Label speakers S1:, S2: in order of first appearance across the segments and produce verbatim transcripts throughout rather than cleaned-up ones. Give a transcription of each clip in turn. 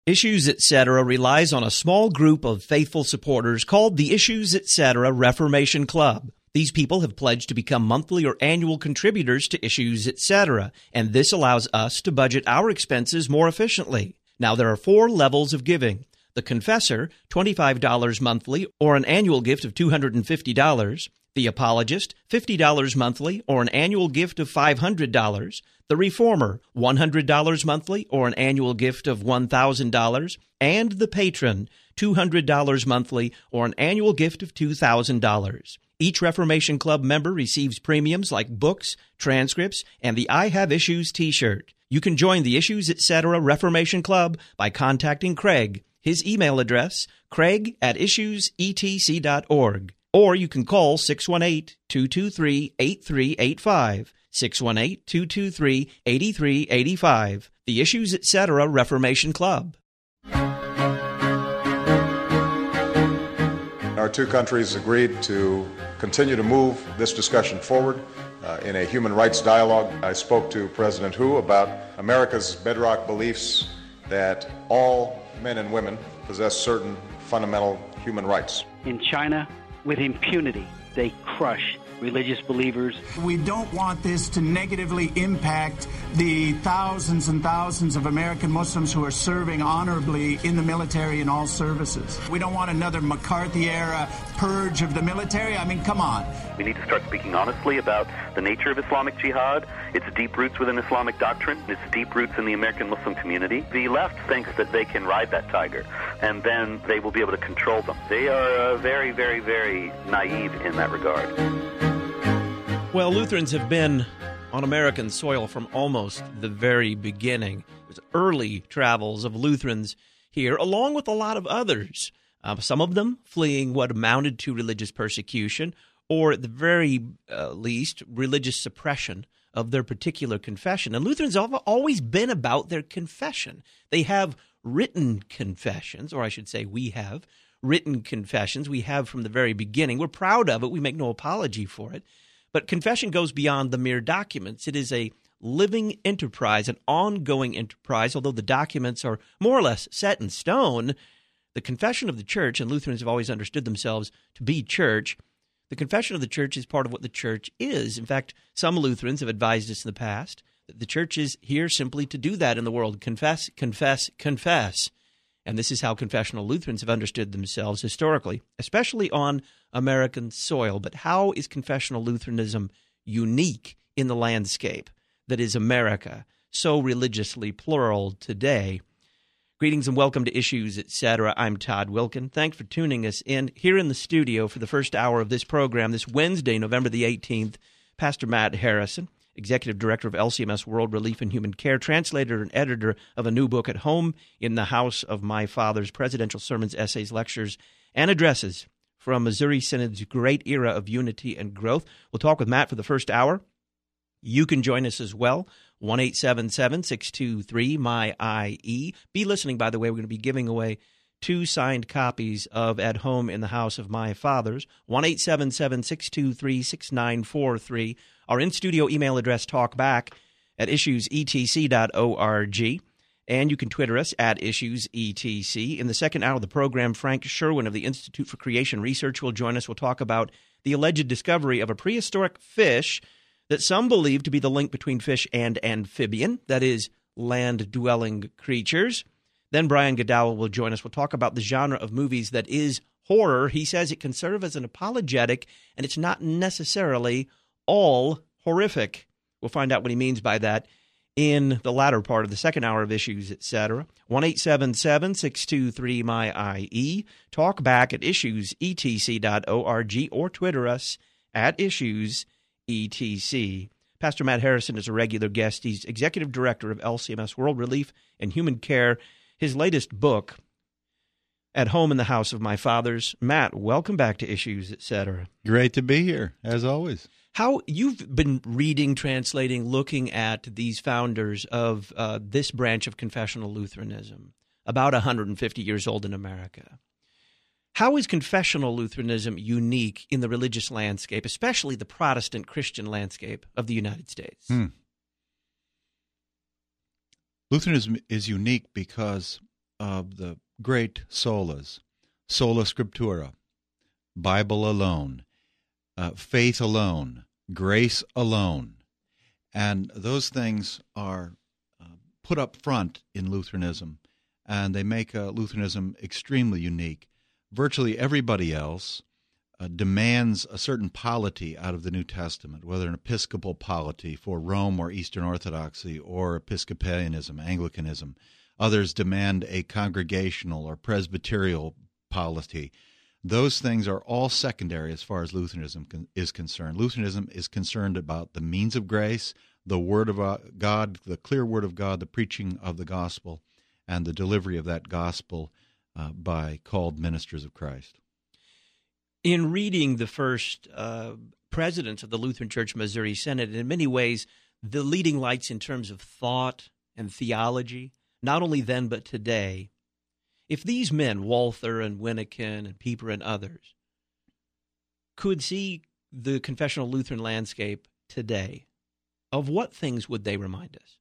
S1: Issues Etc. relies on a small group of faithful supporters called the Issues Etc. Reformation Club. These people have pledged to become monthly or annual contributors to Issues Etc., and this allows us to budget our expenses more efficiently. Now, there are four levels of giving. The Confessor, twenty-five dollars monthly or an annual gift of two hundred fifty dollars. The Apologist, fifty dollars monthly or an annual gift of five hundred dollars. The Reformer, one hundred dollars monthly or an annual gift of one thousand dollars. And the Patron, two hundred dollars monthly or an annual gift of two thousand dollars. Each Reformation Club member receives premiums like books, transcripts, and the I Have Issues t-shirt. You can join the Issues Etc. Reformation Club by contacting Craig. His email address, craig at issues e t c dot org. Or you can call six one eight, two two three, eight three eight five, six one eight, two two three, eight three eight five. The Issues Etc. Reformation Club.
S2: Our two countries agreed to continue to move this discussion forward uh, in a human rights dialogue. I spoke to President Hu about America's bedrock beliefs that all men and women possess certain fundamental human rights.
S3: In China, with impunity, they crush religious believers.
S4: We don't want this to negatively impact the thousands and thousands of American Muslims who are serving honorably in the military in all services. We don't want another McCarthy-era purge of the military. I mean, come on.
S5: We need to start speaking honestly about the nature of Islamic jihad, its deep roots within Islamic doctrine, its deep roots in the American Muslim community. The left thinks that they can ride that tiger, and then they will be able to control them. They are uh, very, very, very naive in that regard.
S1: Well, Lutherans have been on American soil from almost the very beginning. There's early travels of Lutherans here, along with a lot of others, uh, some of them fleeing what amounted to religious persecution, or at the very uh, least, religious suppression of their particular confession. And Lutherans have always been about their confession. They have written confessions, or I should say we have written confessions. We have from the very beginning. We're proud of it. We make no apology for it. But confession goes beyond the mere documents. It is a living enterprise, an ongoing enterprise, although the documents are more or less set in stone. The confession of the church, and Lutherans have always understood themselves to be church, the confession of the church is part of what the church is. In fact, some Lutherans have advised us in the past that the church is here simply to do that in the world. Confess, confess, confess. And this is how confessional Lutherans have understood themselves historically, especially on American soil. But how is confessional Lutheranism unique in the landscape that is America, so religiously plural today? Greetings and welcome to Issues Etc. I'm Todd Wilkin. Thanks for tuning us in here in the studio for the first hour of this program this Wednesday, November the eighteenth. Pastor Matt Harrison, Executive Director of L C M S World Relief and Human Care, translator and editor of a new book, At Home in the House of My Fathers, Presidential Sermons, Essays, Lectures, and Addresses from Missouri Synod's Great Era of Unity and Growth. We'll talk with Matt for the first hour. You can join us as well, one eight seven seven, six two three, M Y I E. Be listening, by the way. We're going to be giving away two signed copies of At Home in the House of My Fathers, one eight seven seven, six two three, six nine four three. Our in-studio email address, talkback at issues e t c dot org. And you can Twitter us at issuesetc. In the second hour of the program, Frank Sherwin of the Institute for Creation Research will join us. We'll talk about the alleged discovery of a prehistoric fish that some believe to be the link between fish and amphibian, that is, land-dwelling creatures. Then Brian Godow will join us. We'll talk about the genre of movies that is horror. He says it can serve as an apologetic, and it's not necessarily all horrific. We'll find out what he means by that in the latter part of the second hour of Issues, et cetera. one eight seven seven, six two three, M Y I E. Talk back at issues e t c dot org or Twitter us at issues E T C. Pastor Matt Harrison is a regular guest. He's Executive Director of L C M S World Relief and Human Care. His latest book, At Home in the House of My Fathers. Matt, welcome back to Issues, et cetera.
S6: Great to be here, as always.
S1: How you've been reading, translating, looking at these founders of uh, this branch of confessional Lutheranism, about one hundred fifty years old in America. How is confessional Lutheranism unique in the religious landscape, especially the Protestant Christian landscape of the United States?
S6: Hmm. Lutheranism is unique because of the great solas, sola scriptura, Bible alone, uh, faith alone, grace alone. And those things are uh, put up front in Lutheranism, and they make uh, Lutheranism extremely unique. Virtually everybody else uh, demands a certain polity out of the New Testament, whether an Episcopal polity for Rome or Eastern Orthodoxy, or Episcopalianism, Anglicanism. Others demand a congregational or Presbyterial polity. Those things are all secondary as far as Lutheranism con- is concerned. Lutheranism is concerned about the means of grace, the Word of God, the clear Word of God, the preaching of the gospel, and the delivery of that gospel uh, by called ministers of Christ.
S1: In reading the first uh, presidents of the Lutheran Church Missouri Synod, in many ways, the leading lights in terms of thought and theology, not only then but today, if these men, Walther and Wyneken and Pieper and others, could see the confessional Lutheran landscape today, of what things would they remind us?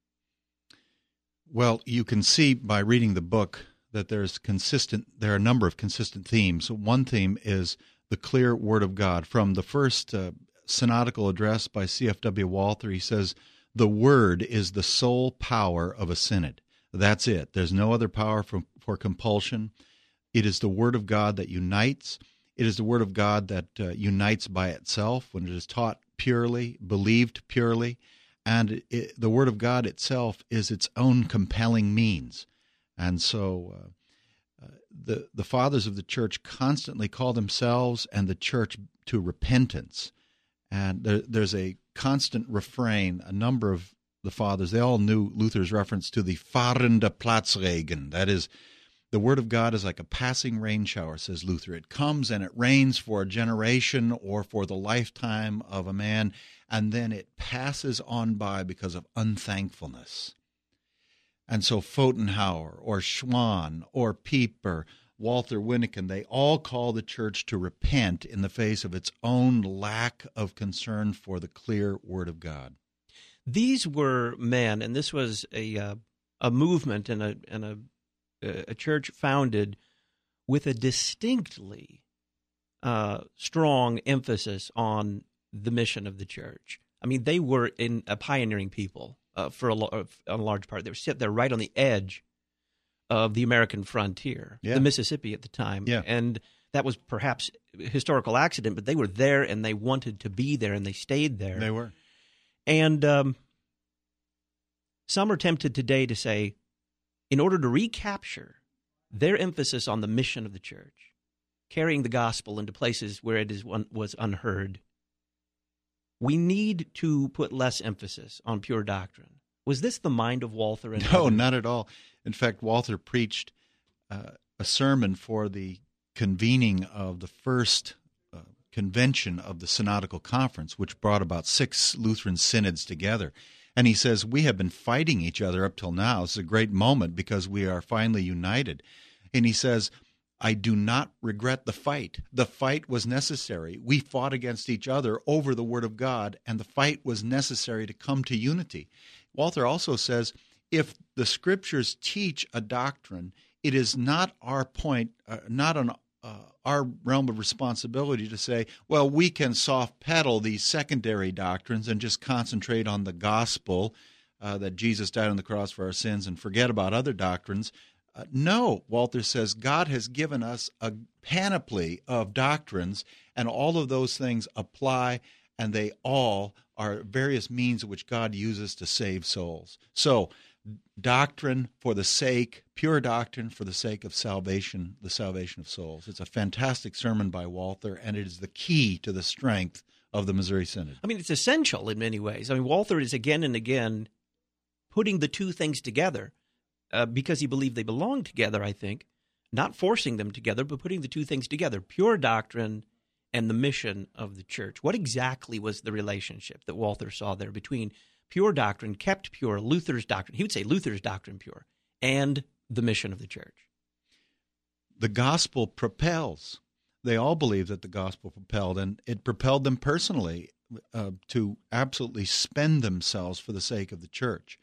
S6: Well, you can see by reading the book that there's consistent. There are a number of consistent themes. One theme is the clear Word of God. From the first uh, synodical address by C F W Walther, he says, the Word is the sole power of a synod. That's it. There's no other power for, for compulsion. It is the Word of God that unites. It is the Word of God that uh, unites by itself when it is taught purely, believed purely. And it, the Word of God itself is its own compelling means. And so uh, uh, the, the fathers of the church constantly call themselves and the church to repentance. And there, there's a constant refrain. A number of the fathers, they all knew Luther's reference to the fahrende Platzregen. That is, the Word of God is like a passing rain shower, says Luther. It comes and it rains for a generation or for the lifetime of a man, and then it passes on by because of unthankfulness. And so Pfotenhauer or Schwann or Pieper, Walther Wyneken, they all call the church to repent in the face of its own lack of concern for the clear Word of God.
S1: These were men, and this was a uh, a movement and a and a a church founded with a distinctly uh, strong emphasis on the mission of the church. I mean, they were in a pioneering people uh, for a, lo- a large part. They were sit there right on the edge of the American frontier,
S6: yeah.
S1: the Mississippi at the time,
S6: yeah.
S1: and that was perhaps a historical accident, but they were there and they wanted to be there and they stayed there.
S6: They were.
S1: And um, some are tempted today to say, in order to recapture their emphasis on the mission of the church, carrying the gospel into places where it is one, was unheard, we need to put less emphasis on pure doctrine. Was this the mind of Walther? And
S6: no,
S1: others?
S6: Not at all. In fact, Walther preached uh, a sermon for the convening of the first uh, convention of the Synodical Conference, which brought about six Lutheran synods together. And he says, we have been fighting each other up till now. It's a great moment because we are finally united. And he says, I do not regret the fight. The fight was necessary. We fought against each other over the Word of God, and the fight was necessary to come to unity. Walther also says, if the Scriptures teach a doctrine, it is not our point, uh, not an Uh, our realm of responsibility to say, well, we can soft pedal these secondary doctrines and just concentrate on the gospel uh, that Jesus died on the cross for our sins and forget about other doctrines. Uh, no, Walther says, God has given us a panoply of doctrines, and all of those things apply, and they all are various means in which God uses to save souls. So, doctrine for the sake, pure doctrine for the sake of salvation, the salvation of souls. It's a fantastic sermon by Walther, and it is the key to the strength of the Missouri Synod.
S1: I mean, it's essential in many ways. I mean, Walther is again and again putting the two things together uh, because he believed they belonged together, I think, not forcing them together, but putting the two things together, pure doctrine and the mission of the church. What exactly was the relationship that Walther saw there between pure doctrine, kept pure, Luther's doctrine, he would say Luther's doctrine pure, and the mission of the church?
S6: The gospel propels. They all believe that the gospel propelled, and it propelled them personally uh, to absolutely spend themselves for the sake of the church.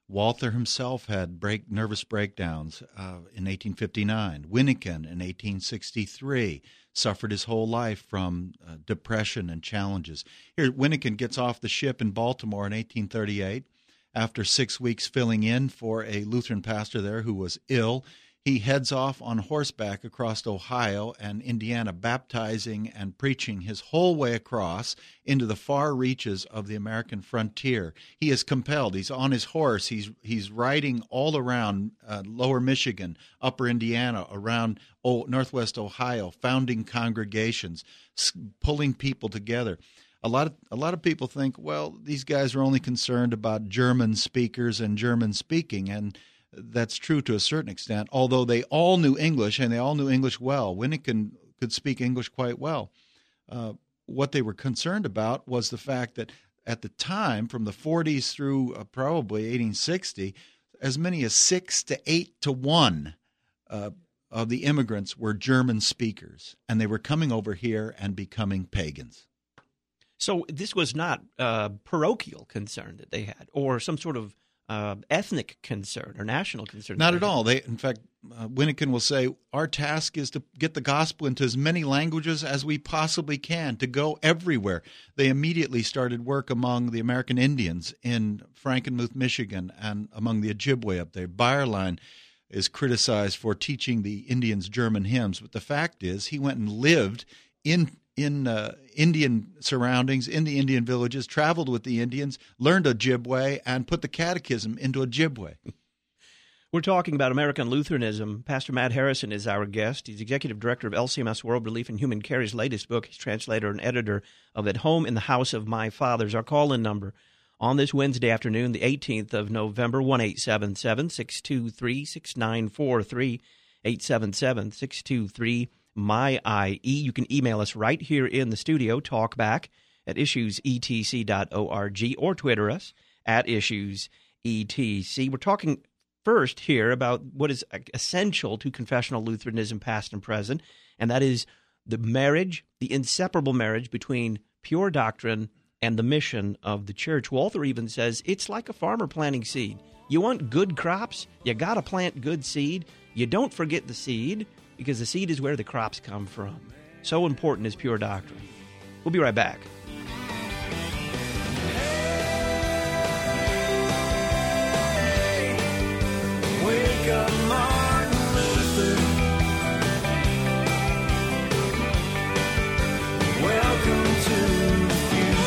S6: Walther himself had break, nervous breakdowns uh, in eighteen fifty-nine. Wyneken in eighteen sixty-three suffered his whole life from uh, depression and challenges. Here, Wyneken gets off the ship in Baltimore in eighteen thirty-eight. After six weeks filling in for a Lutheran pastor there who was ill, he heads off on horseback across Ohio and Indiana, baptizing and preaching his whole way across into the far reaches of the American frontier. He is compelled. He's on his horse. He's he's riding all around uh, lower Michigan, upper Indiana, around oh, northwest Ohio, founding congregations, pulling people together. A lot of a lot of people think, well, these guys are only concerned about German speakers and German speaking, and that's true to a certain extent, although they all knew English, and they all knew English well. Wyneken could speak English quite well. Uh, what they were concerned about was the fact that at the time, from the forties through uh, probably eighteen sixty, as many as six to eight to one uh, of the immigrants were German speakers, and they were coming over here and becoming pagans.
S1: So this was not a parochial concern that they had, or some sort of Uh, ethnic concern or national concern?
S6: Not at all. They, in fact, uh, Wyneken will say, our task is to get the gospel into as many languages as we possibly can, to go everywhere. They immediately started work among the American Indians in Frankenmuth, Michigan, and among the Ojibwe up there. Bayerlein is criticized for teaching the Indians German hymns, but the fact is he went and lived in in uh, Indian surroundings, in the Indian villages, traveled with the Indians, learned Ojibwe, and put the catechism into Ojibwe.
S1: We're talking about American Lutheranism. Pastor Matt Harrison is our guest. He's executive director of L C M S World Relief and Human Care's latest book. He's translator and editor of At Home in the House of My Fathers. Our call-in number on this Wednesday afternoon, the eighteenth of November, one eight seven seven, six two three, six nine four three, eight seven seven, six two three, M Y I E. You can email us right here in the studio, talkback at issues e t c dot org, or Twitter us at issues e t c. We're talking first here about what is essential to confessional Lutheranism, past and present, and that is the marriage, the inseparable marriage between pure doctrine and the mission of the church. Walther even says it's like a farmer planting seed. You want good crops, you got to plant good seed. You don't forget the seed, because the seed is where the crops come from. So important is pure doctrine. We'll be right back.
S7: Hey, wake up, Martin Luther. Welcome to the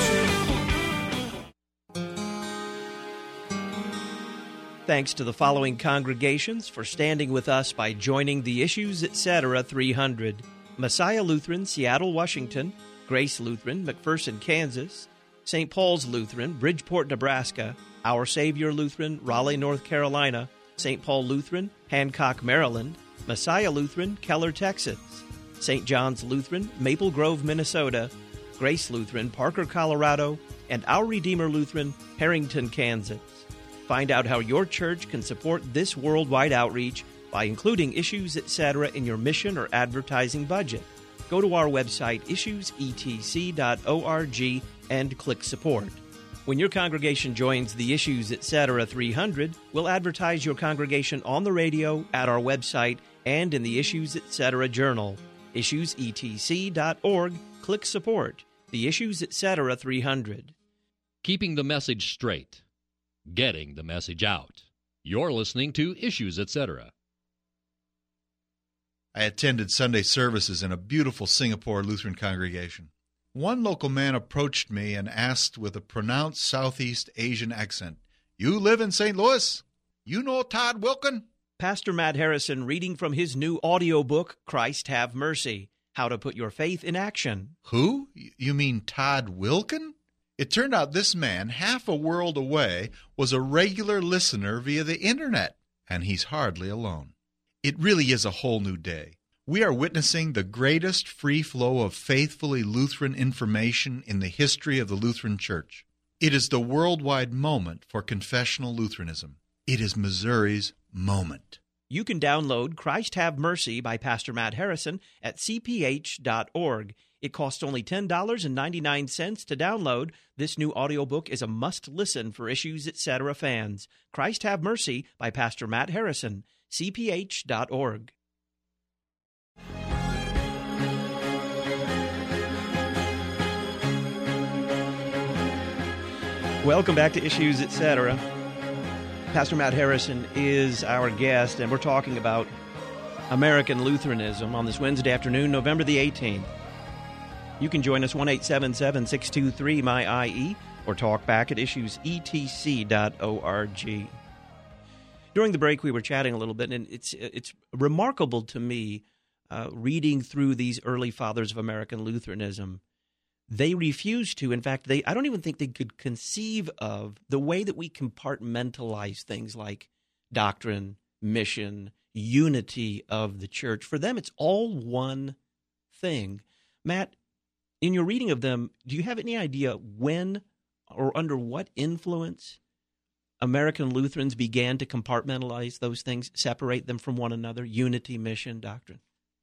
S7: future.
S1: Thanks to the following congregations for standing with us by joining the Issues Etc. three hundred. Messiah Lutheran, Seattle, Washington; Grace Lutheran, McPherson, Kansas; Saint Paul's Lutheran, Bridgeport, Nebraska; Our Savior Lutheran, Raleigh, North Carolina; Saint Paul Lutheran, Hancock, Maryland; Messiah Lutheran, Keller, Texas; Saint John's Lutheran, Maple Grove, Minnesota; Grace Lutheran, Parker, Colorado; and Our Redeemer Lutheran, Harrington, Kansas. Find out how your church can support this worldwide outreach by including Issues Etc. in your mission or advertising budget. Go to our website, issues e t c dot org, and click Support. When your congregation joins the Issues Etc. three hundred, we'll advertise your congregation on the radio, at our website, and in the Issues Etc. Journal. issues e t c dot org, click Support. The Issues Etc. three hundred.
S8: Keeping the message straight. Getting the message out. You're listening to Issues Etc.
S6: I attended Sunday services in a beautiful Singapore Lutheran congregation. One local man approached me and asked with a pronounced Southeast Asian accent, "You live in Saint Louis? You know Todd Wilken?"
S1: Pastor Matt Harrison reading from his new audiobook, Christ Have Mercy, How to Put Your Faith in Action.
S6: Who? You mean Todd Wilken? It turned out this man, half a world away, was a regular listener via the internet, and he's hardly alone. It really is a whole new day. We are witnessing the greatest free flow of faithfully Lutheran information in the history of the Lutheran Church. It is the worldwide moment for confessional Lutheranism. It is Missouri's moment.
S1: You can download Christ Have Mercy by Pastor Matt Harrison at c p h dot org. It costs only ten dollars and ninety-nine cents to download. This new audiobook is a must-listen for Issues Etc. fans. Christ Have Mercy by Pastor Matt Harrison, c p h dot org. Welcome back to Issues Etc. Pastor Matt Harrison is our guest, and we're talking about American Lutheranism on this Wednesday afternoon, November the eighteenth. You can join us one eight seven seven, six two three, M Y I E or talk back at issues e t c dot org. During the break, we were chatting a little bit, and it's it's remarkable to me, uh, reading through these early fathers of American Lutheranism. They refused to, in fact, they I don't even think they could conceive of the way that we compartmentalize things like doctrine, mission, unity of the church. For them, it's all one thing. Matt, in your reading of them, do you have any idea when or under what influence American Lutherans began to compartmentalize those things, separate them from one another, unity, mission, doctrine?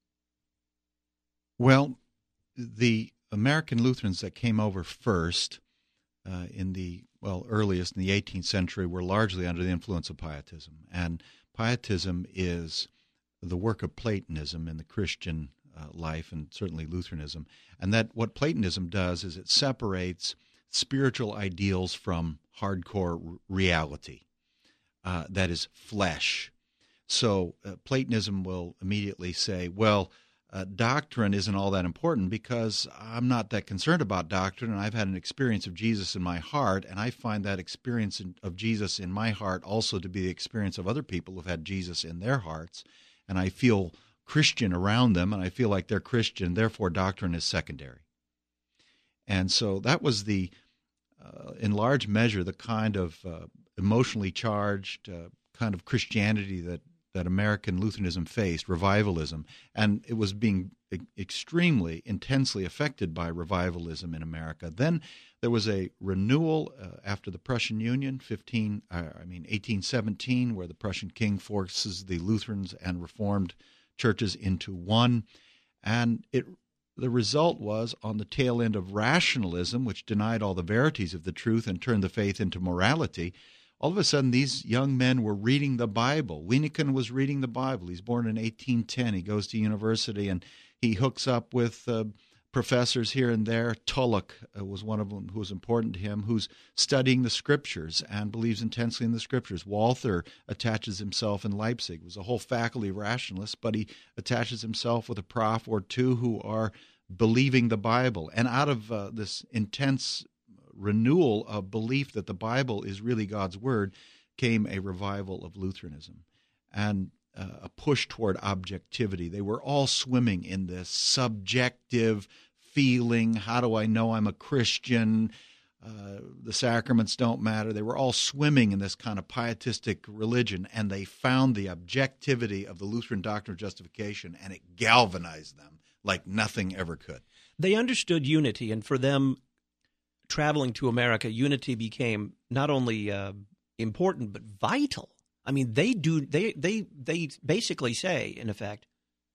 S6: Well, the American Lutherans that came over first uh, in the, well, earliest in the eighteenth century were largely under the influence of Pietism. And Pietism is the work of Platonism in the Christian uh, life, and certainly Lutheranism. And that what Platonism does is it separates spiritual ideals from hardcore r- reality, uh, that is flesh. So uh, Platonism will immediately say, well, Uh, doctrine isn't all that important because I'm not that concerned about doctrine, and I've had an experience of Jesus in my heart, and I find that experience in, of Jesus in my heart also to be the experience of other people who've had Jesus in their hearts, and I feel Christian around them, and I feel like they're Christian, therefore doctrine is secondary. And so that was the, uh, in large measure, the kind of uh, emotionally charged uh, kind of Christianity that that American Lutheranism faced, revivalism, and it was being e- extremely intensely affected by revivalism in America. Then there was a renewal uh, after the Prussian Union, fifteen, uh, I mean eighteen seventeen, where the Prussian king forces the Lutherans and Reformed churches into one, and it the result was on the tail end of rationalism, which denied all the verities of the truth and turned the faith into morality. All of a sudden, these young men were reading the Bible. Wyneken was reading the Bible. He's born in eighteen ten. He goes to university, and he hooks up with uh, professors here and there. Tulloch uh, was one of them who was important to him, who's studying the Scriptures and believes intensely in the Scriptures. Walther attaches himself in Leipzig. It was a whole faculty of rationalists, but he attaches himself with a prof or two who are believing the Bible. And out of uh, this intense renewal of belief that the Bible is really God's Word came a revival of Lutheranism and uh, a push toward objectivity. They were all swimming in this subjective feeling. How do I know I'm a Christian? Uh, the sacraments don't matter. They were all swimming in this kind of pietistic religion, and they found the objectivity of the Lutheran doctrine of justification, and it galvanized them like nothing ever could.
S1: They understood unity, and for them, traveling to America, unity became not only uh, important but vital. I mean, they do. They they they basically say, in effect,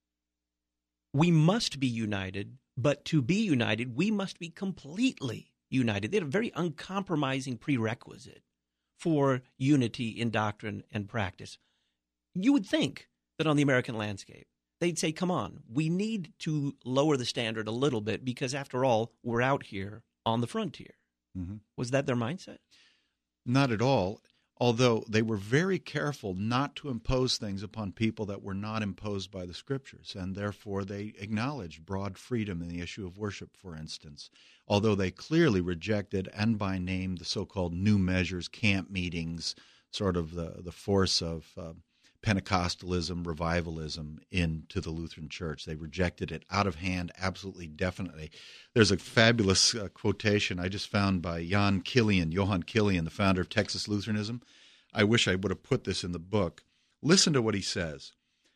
S1: we must be united, but to be united, we must be completely united. They had a very uncompromising prerequisite for unity in doctrine and practice. You would think that on the American landscape, they'd say, come on, we need to lower the standard a little bit because, after all, we're out here on the frontier. Mm-hmm. Was that their mindset?
S6: Not at all, although they were very careful not to impose things upon people that were not imposed by the Scriptures, and therefore they acknowledged broad freedom in the issue of worship, for instance, although they clearly rejected, and by name, the so-called new measures, camp meetings, sort of the, the force of uh, Pentecostalism, revivalism into the Lutheran Church. They rejected it out of hand, absolutely, definitely. There's a fabulous uh, quotation I just found by Jan Killian, Johann Killian, the founder of Texas Lutheranism. I wish I would have put this in the book. Listen to what he says.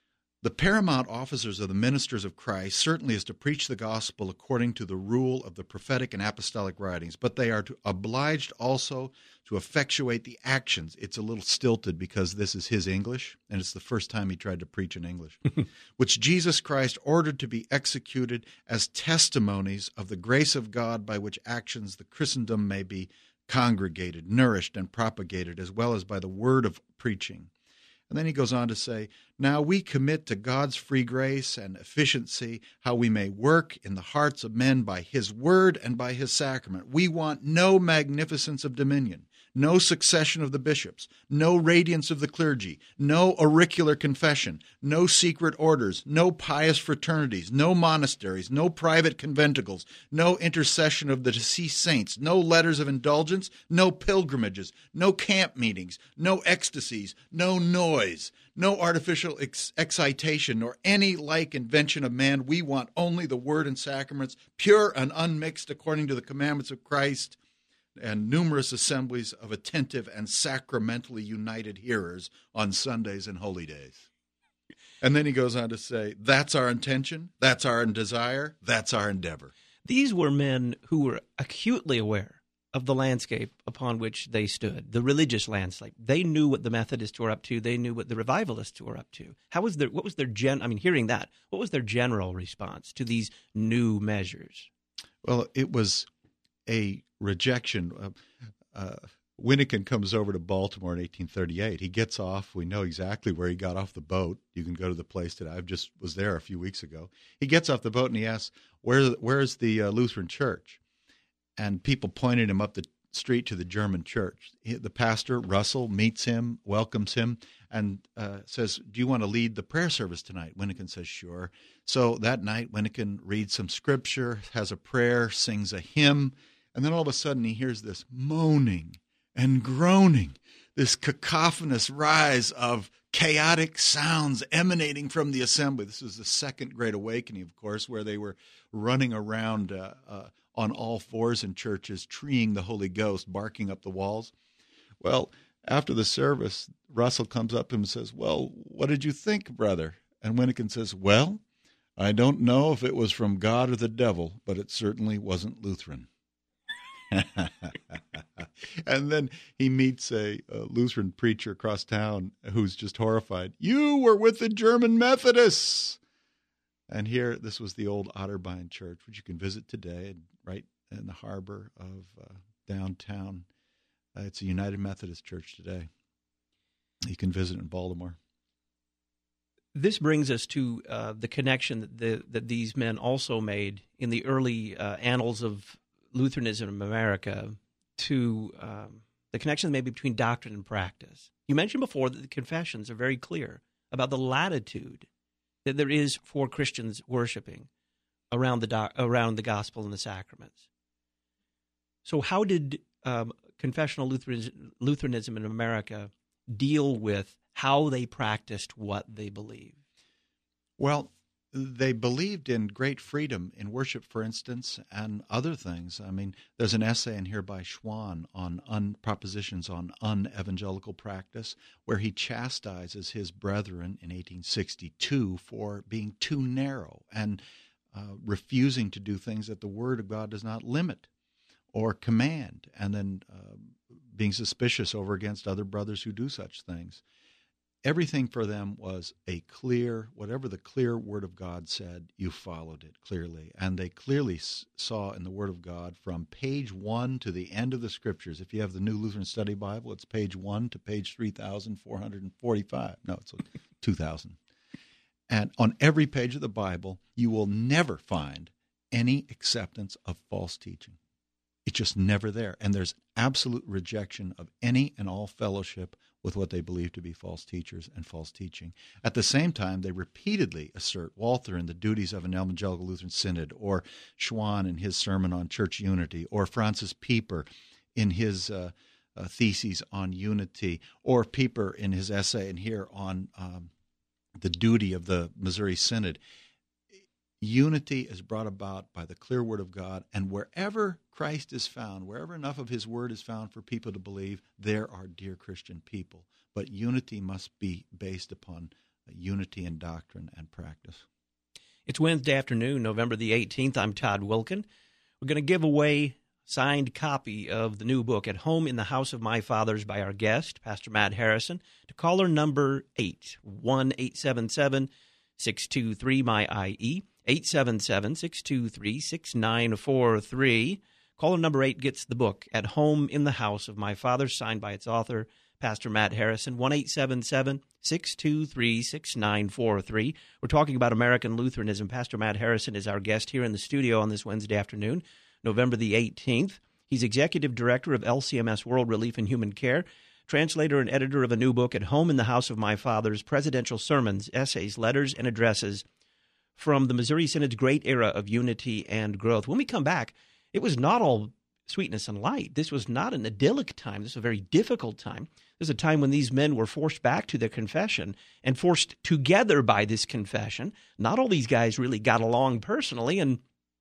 S6: The paramount officers of the ministers of Christ certainly is to preach the gospel according to the rule of the prophetic and apostolic writings, but they are to, obliged also to effectuate the actions. It's a little stilted because this is his English, and it's the first time he tried to preach in English, which Jesus Christ ordered to be executed as testimonies of the grace of God by which actions the Christendom may be congregated, nourished, and propagated, as well as by the word of preaching. And then he goes on to say, now we commit to God's free grace and efficiency how we may work in the hearts of men by his word and by his sacrament. We want no magnificence of dominion, no succession of the bishops, no radiance of the clergy, no auricular confession, no secret orders, no pious fraternities, no monasteries, no private conventicles, no intercession of the deceased saints, no letters of indulgence, no pilgrimages, no camp meetings, no ecstasies, no noise, no artificial ex- excitation, nor any like invention of man. We want only the word and sacraments, pure and unmixed according to the commandments of Christ, and numerous assemblies of attentive and sacramentally united hearers on Sundays and holy days. And then he goes on to say, that's our intention, that's our desire, that's our endeavor.
S1: These were men who were acutely aware of the landscape upon which they stood, the religious landscape. They knew what the Methodists were up to. They knew what the Revivalists were up to. How was their, what was their gen, I mean, hearing that, what was their general response to these new measures?
S6: Well, it was a rejection. Uh, uh, Winnikin comes over to Baltimore in eighteen thirty-eight. He gets off. We know exactly where he got off the boat. You can go to the place today. I just was there a few weeks ago. He gets off the boat and he asks, Where, where's the uh, Lutheran church? And people pointed him up the street to the German church. He, the pastor, Russell, meets him, welcomes him, and uh, says, do you want to lead the prayer service tonight? Winnikin says, sure. So that night, Winnikin reads some scripture, has a prayer, sings a hymn, and then all of a sudden he hears this moaning and groaning, this cacophonous rise of chaotic sounds emanating from the assembly. This was the Second Great Awakening, of course, where they were running around uh, uh, on all fours in churches, treeing the Holy Ghost, barking up the walls. Well, after the service, Russell comes up to him and says, well, what did you think, brother? And Winnikin says, well, I don't know if it was from God or the devil, but it certainly wasn't Lutheran. And then he meets a, a Lutheran preacher across town who's just horrified. You were with the German Methodists. And here, this was the old Otterbein Church, which you can visit today, right in the harbor of uh, downtown. Uh, it's a United Methodist Church today. You can visit in Baltimore.
S1: This brings us to uh, the connection that, the, that these men also made in the early uh, annals of Lutheranism in America to um, the connection maybe between doctrine and practice. You mentioned before that the confessions are very clear about the latitude that there is for Christians worshiping around the do- around the gospel and the sacraments. So how did um, confessional Lutheranism, Lutheranism in America deal with how they practiced what they believed?
S6: Well, they believed in great freedom in worship, for instance, and other things. I mean, there's an essay in here by Schwann on un, propositions on unevangelical practice, where he chastises his brethren in eighteen sixty-two for being too narrow and uh, refusing to do things that the Word of God does not limit or command, and then uh, being suspicious over against other brothers who do such things. Everything for them was a clear, whatever the clear Word of God said, you followed it clearly. And they clearly s- saw in the Word of God from page one to the end of the Scriptures. If you have the New Lutheran Study Bible, it's page one to page three thousand four hundred forty-five. No, it's two thousand. And on every page of the Bible, you will never find any acceptance of false teaching. It's just never there. And there's absolute rejection of any and all fellowship with what they believe to be false teachers and false teaching. At the same time, they repeatedly assert Walther in the duties of an evangelical Lutheran synod, or Schwann in his sermon on church unity, or Francis Pieper in his uh, uh, theses on unity, or Pieper in his essay in here on um, the duty of the Missouri Synod. Unity is brought about by the clear Word of God, and wherever Christ is found, wherever enough of His Word is found for people to believe, there are dear Christian people. But unity must be based upon unity in doctrine and practice.
S1: It's Wednesday afternoon, November the eighteenth. I'm Todd Wilkin. We're going to give away a signed copy of the new book, At Home in the House of My Fathers, by our guest, Pastor Matt Harrison. To caller number eight, one eight seven seven, six two three, M Y I E, eight seven seven, six two three, six nine four three. Caller number eight gets the book, At Home in the House of My Fathers, signed by its author, Pastor Matt Harrison, one eight seven seven, six two three, six nine four three. We're talking about American Lutheranism. Pastor Matt Harrison is our guest here in the studio on this Wednesday afternoon, November the eighteenth. He's Executive Director of L C M S World Relief and Human Care, translator and editor of a new book, At Home in the House of My Fathers, Presidential Sermons, Essays, Letters, and Addresses from the Missouri Synod's Great Era of Unity and Growth. When we come back, it was not all sweetness and light. This was not an idyllic time. This was a very difficult time. This was a time when these men were forced back to their confession and forced together by this confession. Not all these guys really got along personally, and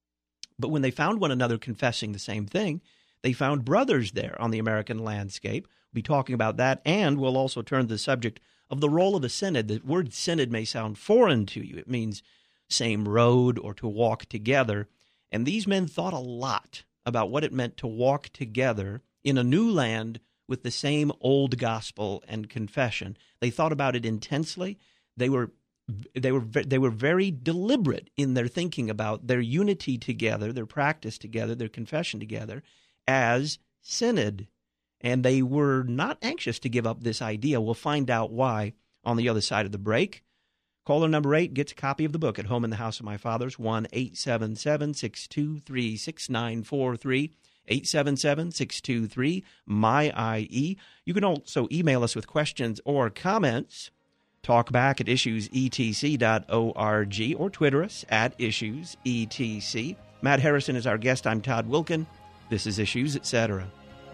S1: but when they found one another confessing the same thing, they found brothers there on the American landscape. We'll be talking about that, and we'll also turn to the subject of the role of the synod. The word synod may sound foreign to you. It means same road or to walk together. And these men thought a lot about what it meant to walk together in a new land with the same old gospel and confession. They thought about it intensely. They were they were they were very deliberate in their thinking about their unity together, their practice together, their confession together as synod. And they were not anxious to give up this idea. We'll find out why on the other side of the break. Caller number eight gets a copy of the book, At Home in the House of My Fathers, one eight seven seven, six two three, six nine four three, eight seven seven, six two three, M Y I E. You can also email us with questions or comments. Talk back at issues e t c dot org or Twitter us at issues e t c. Matt Harrison is our guest. I'm Todd Wilkin. This is Issues, et cetera.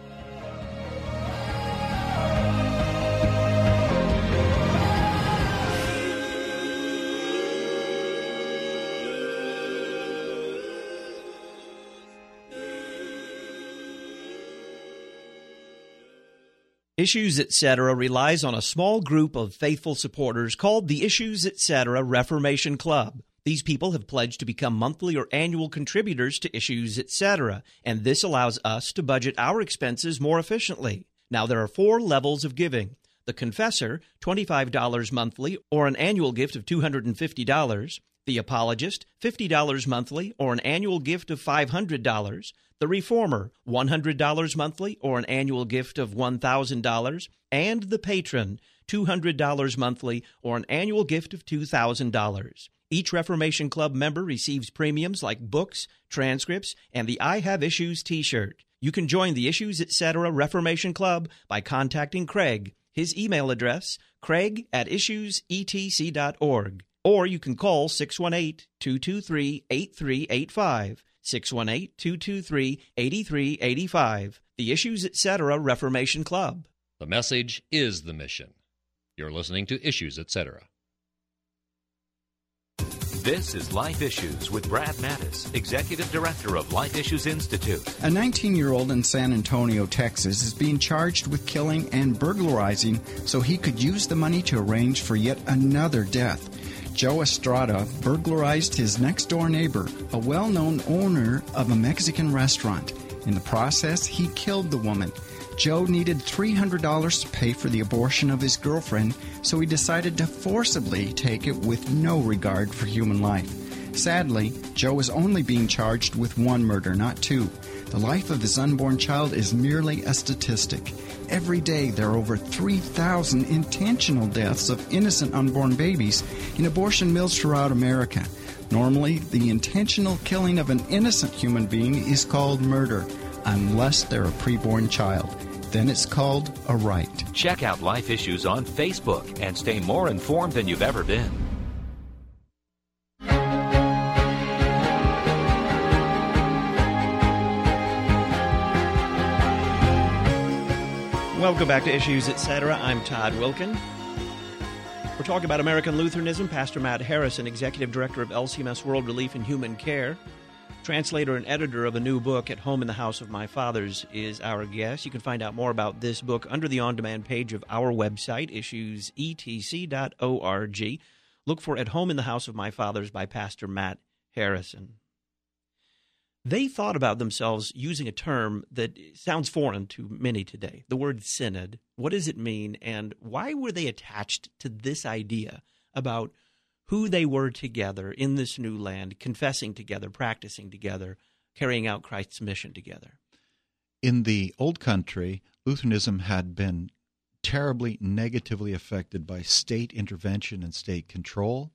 S1: Issues, et cetera relies on a small group of faithful supporters called the Issues, et cetera Reformation Club. These people have pledged to become monthly or annual contributors to Issues, et cetera, and this allows us to budget our expenses more efficiently. Now, there are four levels of giving. The Confessor, twenty-five dollars monthly or an annual gift of two hundred fifty dollars. The Apologist, fifty dollars monthly or an annual gift of five hundred dollars. The Reformer, one hundred dollars monthly or an annual gift of one thousand dollars. And the Patron, two hundred dollars monthly or an annual gift of two thousand dollars. Each Reformation Club member receives premiums like books, transcripts, and the I Have Issues t-shirt. You can join the Issues, et cetera Reformation Club by contacting Craig. His email address, craig at issues e t c dot org. Or you can call six one eight, two two three, eight three eight five. six one eight, two two three, eight three eight five. The Issues, et cetera Reformation Club.
S8: The message is the mission. You're listening to Issues, et cetera.
S9: This is Life Issues with Brad Mattis, Executive Director of Life Issues Institute.
S10: A nineteen-year-old in San Antonio, Texas, is being charged with killing and burglarizing so he could use the money to arrange for yet another death. Joe Estrada burglarized his next-door neighbor, a well-known owner of a Mexican restaurant. In the process, he killed the woman. Joe needed three hundred dollars to pay for the abortion of his girlfriend, so he decided to forcibly take it with no regard for human life. Sadly, Joe is only being charged with one murder, not two. The life of his unborn child is merely a statistic. Every day, there are over three thousand intentional deaths of innocent unborn babies in abortion mills throughout America. Normally, the intentional killing of an innocent human being is called murder, unless they're a preborn child. Then it's called a right.
S9: Check out Life Issues on Facebook and stay more informed than you've ever been.
S1: Welcome back to Issues, et cetera. I'm Todd Wilkin. We're talking about American Lutheranism. Pastor Matt Harrison, Executive Director of L C M S World Relief and Human Care, translator and editor of a new book, At Home in the House of My Fathers, is our guest. You can find out more about this book under the on-demand page of our website, issues e t c dot org. Look for At Home in the House of My Fathers by Pastor Matt Harrison. They thought about themselves using a term that sounds foreign to many today, the word synod. What does it mean, and why were they attached to this idea about who they were together in this new land, confessing together, practicing together, carrying out Christ's mission together?
S6: In the old country, Lutheranism had been terribly negatively affected by state intervention and state control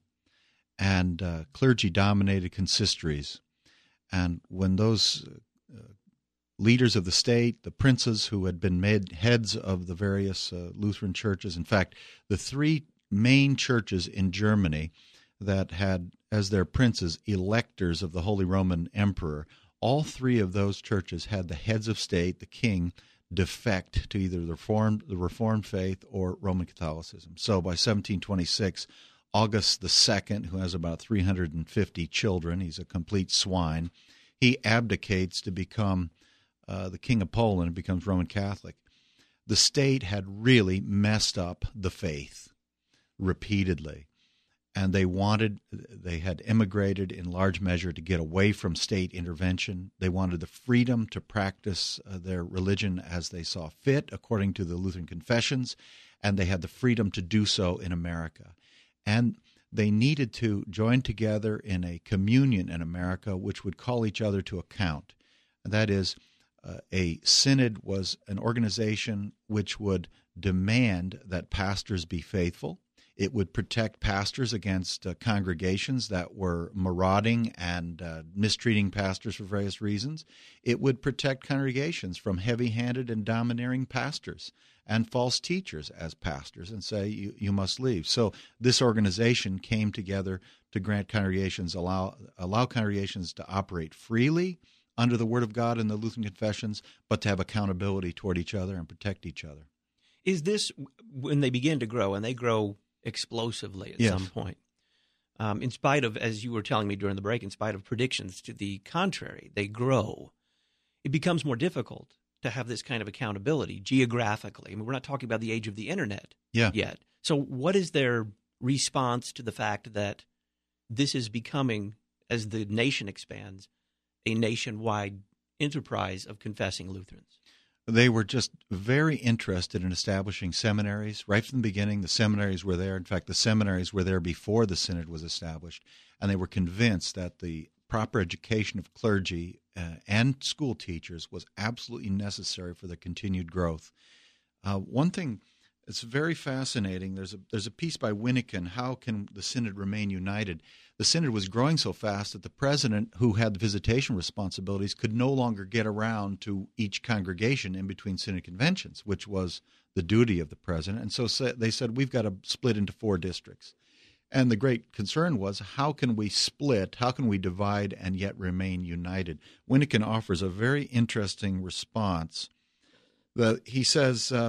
S6: and uh, clergy-dominated consistories. And when those uh, leaders of the state, the princes who had been made heads of the various uh, Lutheran churches, in fact, the three main churches in Germany that had as their princes electors of the Holy Roman Emperor, all three of those churches had the heads of state, the king, defect to either the Reformed, the Reformed faith or Roman Catholicism. So by seventeen twenty-six, August the Second, who has about three hundred fifty children, he's a complete swine, he abdicates to become uh, the king of Poland and becomes Roman Catholic. The state had really messed up the faith repeatedly, and they wanted, they had immigrated in large measure to get away from state intervention. They wanted the freedom to practice uh, their religion as they saw fit, according to the Lutheran confessions, and they had the freedom to do so in America. And they needed to join together in a communion in America which would call each other to account. And that is, uh, a synod was an organization which would demand that pastors be faithful. It would protect pastors against uh, congregations that were marauding and uh, mistreating pastors for various reasons. It would protect congregations from heavy-handed and domineering pastors and false teachers as pastors and say, you, you must leave. So this organization came together to grant congregations, allow, allow congregations to operate freely under the Word of God and the Lutheran confessions, but to have accountability toward each other and protect each other.
S1: Is this, when they begin to grow, and they grow explosively at
S6: yes.
S1: some point, um, in spite of, as you were telling me during the break, in spite of predictions to the contrary, they grow, it becomes more difficult to have this kind of accountability geographically. I mean, we're not talking about the age of the internet
S6: yeah.
S1: yet. So what is their response to the fact that this is becoming, as the nation expands, a nationwide enterprise of confessing Lutherans?
S6: They were just very interested in establishing seminaries. Right from the beginning, the seminaries were there. In fact, the seminaries were there before the synod was established, and they were convinced that the proper education of clergy uh, and school teachers was absolutely necessary for the continued growth. Uh, one thing that's very fascinating, there's a there's a piece by Winnikin, How Can the Synod Remain United? The synod was growing so fast that the president, who had the visitation responsibilities, could no longer get around to each congregation in between synod conventions, which was the duty of the president. And so they said, we've got to split into four districts. And the great concern was, how can we split, how can we divide and yet remain united? Winnikin offers a very interesting response. The, he says, uh,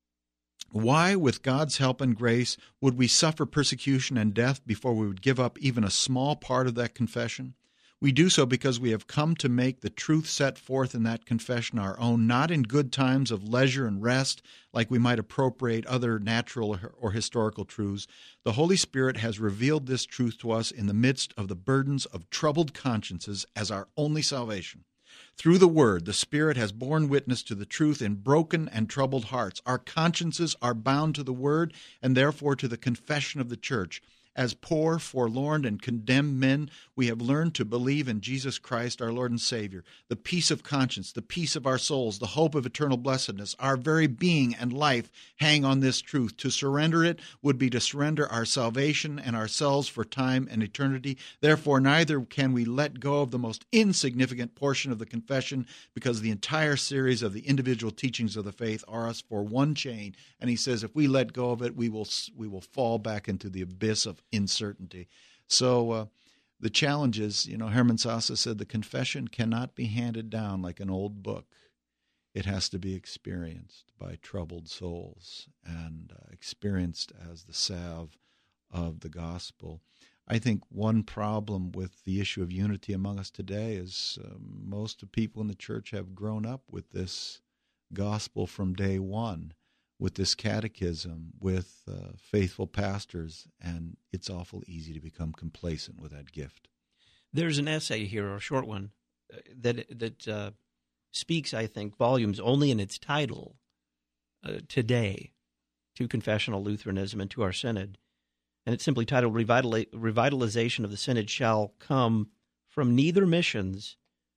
S6: why, with God's help and grace, would we suffer persecution and death before we would give up even a small part of that confession? We do so because we have come to make the truth set forth in that confession our own, not in good times of leisure and rest, like we might appropriate other natural or historical truths. The Holy Spirit has revealed this truth to us in the midst of the burdens of troubled consciences as our only salvation. Through the Word, the Spirit has borne witness to the truth in broken and troubled hearts. Our consciences are bound to the Word and therefore to the confession of the Church. As poor, forlorn, and condemned men, we have learned to believe in Jesus Christ, our Lord and Savior, the peace of conscience, the peace of our souls, the hope of eternal blessedness. Our very being and life hang on this truth. To surrender it would be to surrender our salvation and ourselves for time and eternity. Therefore, neither can we let go of the most insignificant portion of the confession, because the entire series of the individual teachings of the faith are us for one chain. And he says, if we let go of it, we will we will fall back into the abyss of uncertainty. So uh, the challenge is, you know, Hermann Sasse said the confession cannot be handed down like an old book. It has to be experienced by troubled souls and uh, experienced as the salve of the gospel. I think one problem with the issue of unity among us today is uh, most of people in the church have grown up with this gospel from day one, with this catechism, with uh, faithful pastors, and it's awful easy to become complacent with that gift.
S1: There's an essay here, a short one, uh, that that uh, speaks, I think, volumes only in its title uh, today to confessional Lutheranism and to our synod. And it's simply titled, Revitali- Revitalization of the Synod Shall Come from Neither Missions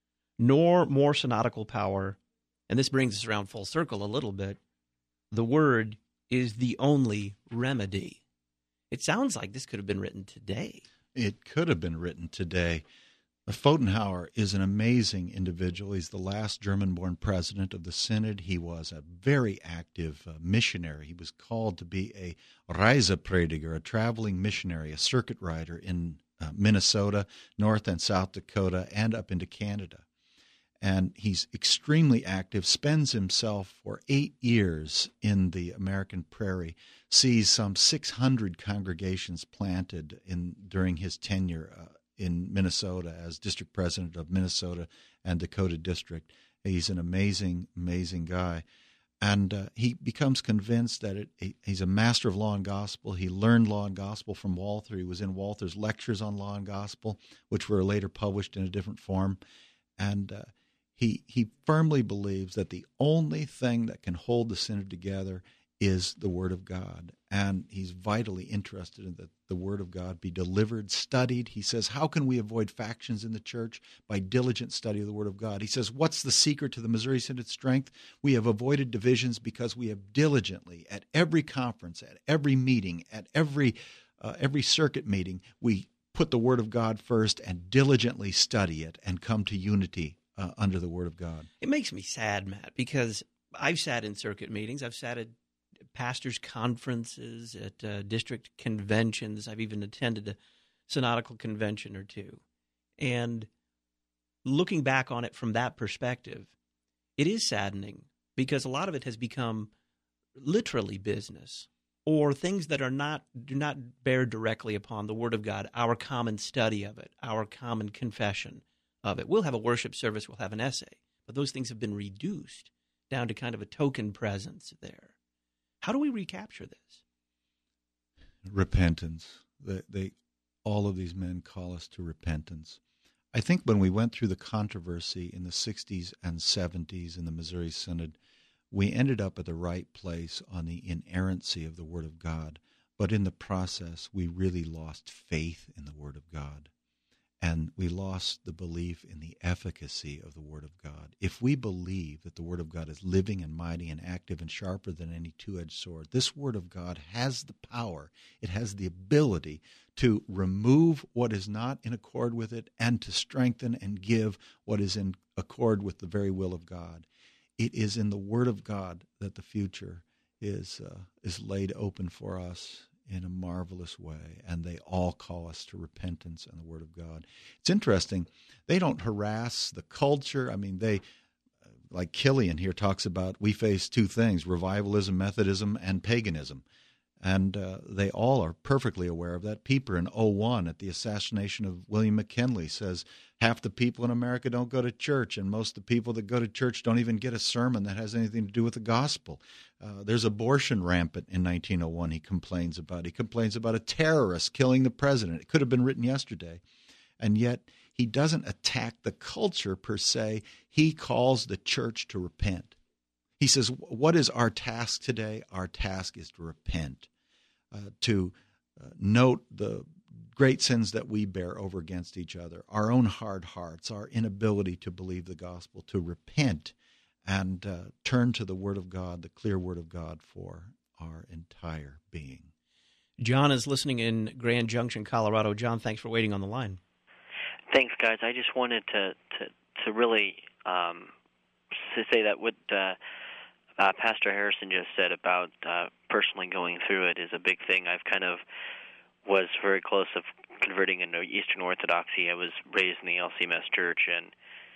S1: Nor More Synodical Power. And this brings us around full circle a little bit. The Word is the only remedy. It sounds like this could have been written today.
S6: It could have been written today. Pfotenhauer is an amazing individual. He's the last German-born president of the Synod. He was a very active uh, missionary. He was called to be a Reiseprediger, a traveling missionary, a circuit rider in uh, Minnesota, North and South Dakota, and up into Canada. And he's extremely active, spends himself for eight years in the American prairie, sees some six hundred congregations planted in during his tenure uh, in Minnesota as district president of Minnesota and Dakota District. He's an amazing, amazing guy. And uh, he becomes convinced that it, he, he's a master of law and gospel. He learned law and gospel from Walther. He was in Walther's lectures on law and gospel, which were later published in a different form. And uh, he he firmly believes that the only thing that can hold the synod together is the Word of God. And he's vitally interested in that the Word of God be delivered, studied. He says, how can we avoid factions in the church? By diligent study of the Word of God. He says, what's the secret to the Missouri Synod's strength? We have avoided divisions because we have diligently, at every conference, at every meeting, at every uh, every circuit meeting, we put the Word of God first and diligently study it and come to unity uh, under the Word of God.
S1: It makes me sad, Matt, because I've sat in circuit meetings. I've sat at pastors' conferences, at uh, district conventions. I've even attended a synodical convention or two. And looking back on it from that perspective, it is saddening because a lot of it has become literally business or things that are not do not bear directly upon the Word of God, our common study of it, our common confession of it. We'll have a worship service, we'll have an essay, but those things have been reduced down to kind of a token presence there. How do we recapture this?
S6: Repentance. They, they, all of these men call us to repentance. I think when we went through the controversy in the sixties and seventies in the Missouri Synod, we ended up at the right place on the inerrancy of the Word of God. But in the process, we really lost faith in the Word of God. And we lost the belief in the efficacy of the Word of God. If we believe that the Word of God is living and mighty and active and sharper than any two-edged sword, this Word of God has the power, it has the ability to remove what is not in accord with it and to strengthen and give what is in accord with the very will of God. It is in the Word of God that the future is uh, is laid open for us in a marvelous way, and they all call us to repentance and the Word of God. It's interesting. They don't harass the culture. I mean, they, like Killian here talks about, we face two things, revivalism, Methodism, and paganism. And uh, they all are perfectly aware of that. Pieper in oh one at the assassination of William McKinley says half the people in America don't go to church, and most of the people that go to church don't even get a sermon that has anything to do with the gospel. Uh, there's abortion rampant in nineteen oh one he complains about. He complains about a terrorist killing the president. It could have been written yesterday. And yet he doesn't attack the culture per se. He calls the church to repent. He says, what is our task today? Our task is to repent, uh, to uh, note the great sins that we bear over against each other, our own hard hearts, our inability to believe the gospel, to repent and uh, turn to the Word of God, the clear Word of God for our entire being.
S1: John is listening in Grand Junction, Colorado. John, thanks for waiting on the line.
S11: Thanks, guys. I just wanted to, to, to really um, to say that what uh, uh, Pastor Harrison just said about uh, personally going through it is a big thing. I've kind of was very close of converting into Eastern Orthodoxy. I was raised in the L C M S church, and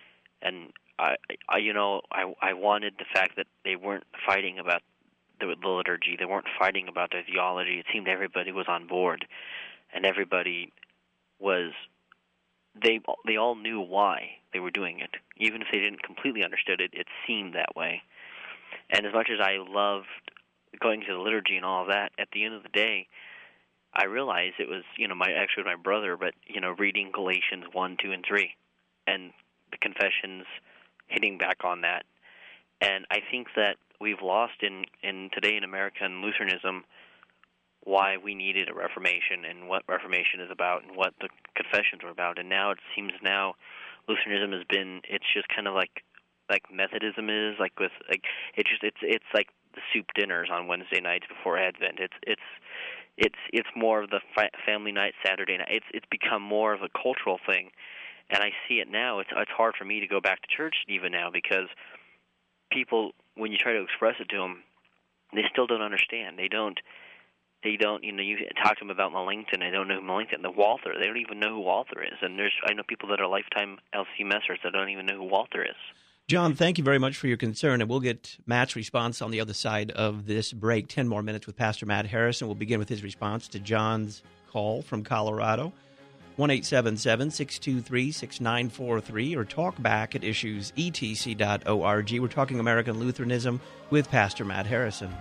S11: and I, I you know, I I wanted the fact that they weren't fighting about the, the liturgy. They weren't fighting about their theology. It seemed everybody was on board, and everybody was they they all knew why they were doing it. Even if they didn't completely understand it, it seemed that way. And as much as I loved going to the liturgy and all of that, at the end of the day, I realized it was, you know, my actually my brother, but, you know, reading Galatians one, two, and three, and the confessions, hitting back on that. And I think that we've lost in, in today in American Lutheranism why we needed a Reformation and what Reformation is about and what the confessions were about. And now it seems now Lutheranism has been, it's just kind of like like Methodism is, like with, like, it's just, it's, it's like the soup dinners on Wednesday nights before Advent. It's, it's, it's, it's more of the fi- family night, Saturday night. It's, it's become more of a cultural thing. And I see it now. It's, it's hard for me to go back to church even now because people, when you try to express it to them, they still don't understand. They don't, They don't, you know, you talk to them about Melanchthon, they don't know who Melanchthon, the Walther, they don't even know who Walther is. And there's, I know people that are lifetime L C Messers that don't even know who Walther is.
S1: John, thank you very much for your concern, and we'll get Matt's response on the other side of this break. Ten more minutes with Pastor Matt Harrison. We'll begin with his response to John's call from Colorado. one eight seven seven, six two three, six nine four three, or talk back at issues e t c dot org. We're talking American Lutheranism with Pastor Matt Harrison.